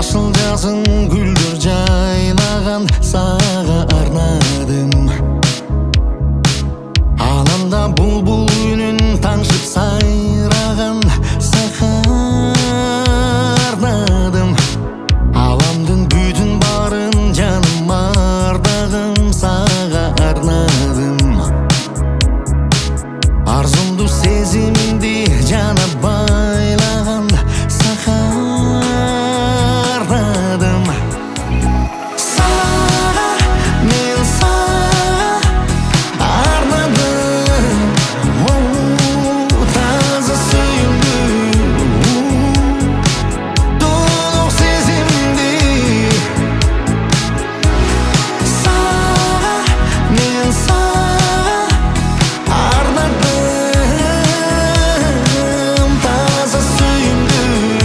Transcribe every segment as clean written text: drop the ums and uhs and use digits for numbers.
Жашыл жазын гүлдер жайнаған саға арнадым. Алаңда бұлбұл үнін таңшып сайраған саға арнадым. Аламдың бүтін барын жаным ардағым саға арнадым. Арзумду сезімді жана байлаған саға арнадым. Саға, мен саға арнадым. Таза сүйімді, толық сезімді. Саға, мен саға арнадым. Таза сүйімді,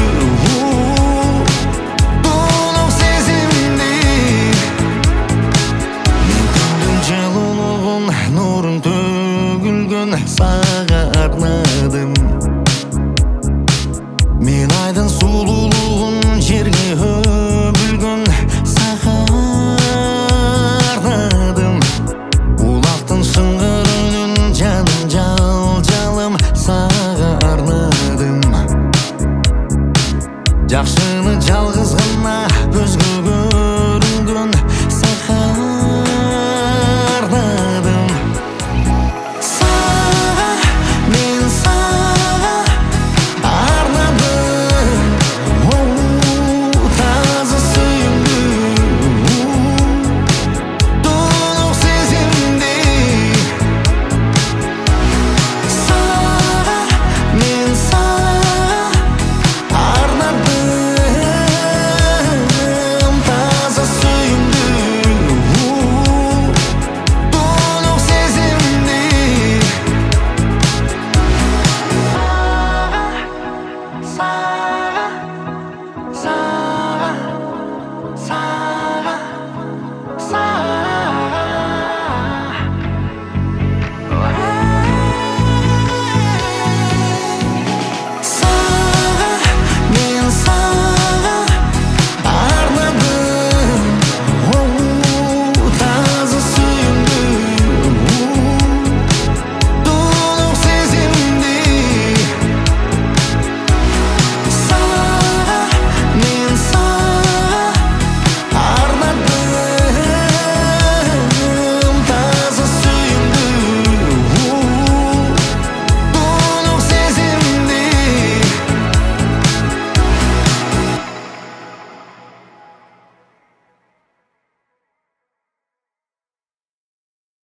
толық сезімді. Мен күндің жылулығын, нұрын төгілген саға арнадым. Мен айдың сұлулығын жерге өбілген саға арнадым. Улақтың шыңғыр үнін жаным жал-жалым саға арнадым. Жақшыны жалғыз ғана көзге